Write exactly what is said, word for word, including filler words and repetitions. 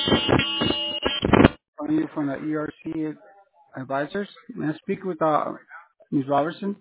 Calling you from the E R C Advisors. May I speak with uh, Miz Robertson?